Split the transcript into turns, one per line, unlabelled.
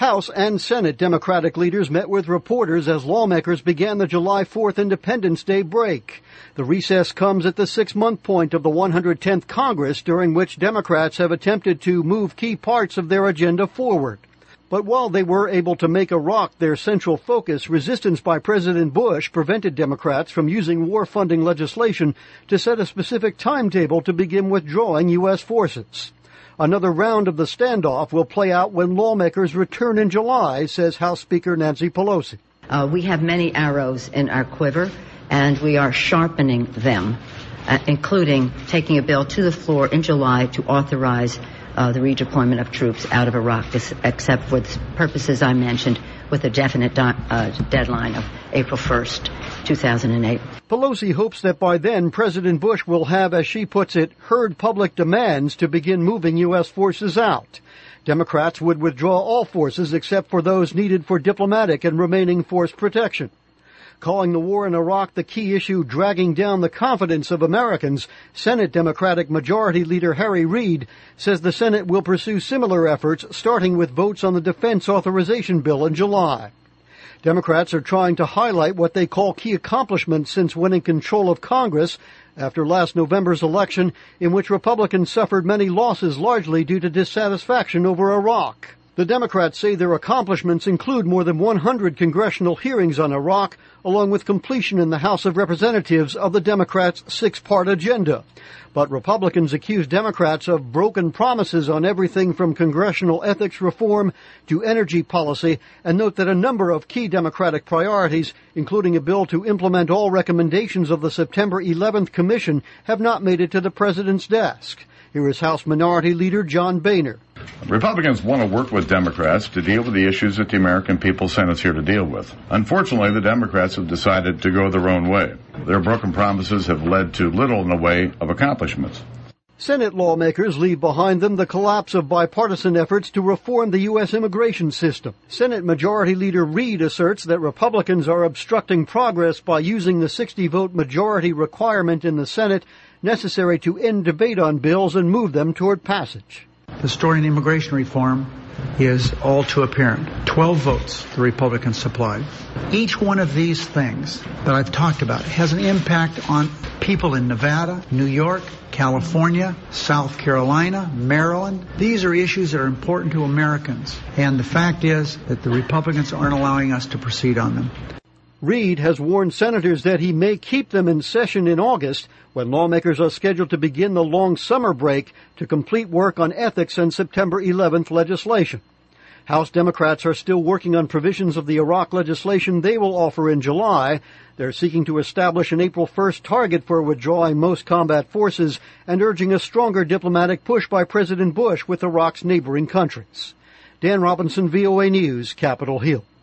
House and Senate Democratic leaders met with reporters as lawmakers began the July 4th Independence Day break. The recess comes at the 6-month point of the 110th Congress, during which Democrats have attempted to move key parts of their agenda forward. But while they were able to make Iraq their central focus, resistance by President Bush prevented Democrats from using war funding legislation to set a specific timetable to begin withdrawing U.S. forces. Another round of the standoff will play out when lawmakers return in July, says House Speaker Nancy Pelosi.
We have many arrows in our quiver, and we are sharpening them, including taking a bill to the floor in July to authorize the redeployment of troops out of Iraq, except for the purposes I mentioned, with a definite deadline of April 1st, 2008.
Pelosi hopes that by then President Bush will have, as she puts it, heard public demands to begin moving U.S. forces out. Democrats would withdraw all forces except for those needed for diplomatic and remaining force protection. Calling the war in Iraq the key issue dragging down the confidence of Americans, Senate Democratic Majority Leader Harry Reid says the Senate will pursue similar efforts, starting with votes on the defense authorization bill in July. Democrats are trying to highlight what they call key accomplishments since winning control of Congress after last November's election, in which Republicans suffered many losses largely due to dissatisfaction over Iraq. The Democrats say their accomplishments include more than 100 congressional hearings on Iraq, along with completion in the House of Representatives of the Democrats' 6-part agenda. But Republicans accuse Democrats of broken promises on everything from congressional ethics reform to energy policy, and note that a number of key Democratic priorities, including a bill to implement all recommendations of the September 11th Commission, have not made it to the President's desk. Here is House Minority Leader John Boehner.
Republicans want to work with Democrats to deal with the issues that the American people sent us here to deal with. Unfortunately, the Democrats have decided to go their own way. Their broken promises have led to little in the way of accomplishments.
Senate lawmakers leave behind them the collapse of bipartisan efforts to reform the U.S. immigration system. Senate Majority Leader Reid asserts that Republicans are obstructing progress by using the 60-vote majority requirement in the Senate necessary to end debate on bills and move them toward passage.
The story in immigration reform is all too apparent. 12 votes the Republicans supplied. Each one of these things that I've talked about has an impact on people in Nevada, New York, California, South Carolina, Maryland. These are issues that are important to Americans. And the fact is that the Republicans aren't allowing us to proceed on them.
Reid has warned senators that he may keep them in session in August, when lawmakers are scheduled to begin the long summer break to complete work on ethics and September 11th legislation. House Democrats are still working on provisions of the Iraq legislation they will offer in July. They're seeking to establish an April 1st target for withdrawing most combat forces and urging a stronger diplomatic push by President Bush with Iraq's neighboring countries. Dan Robinson, VOA News, Capitol Hill.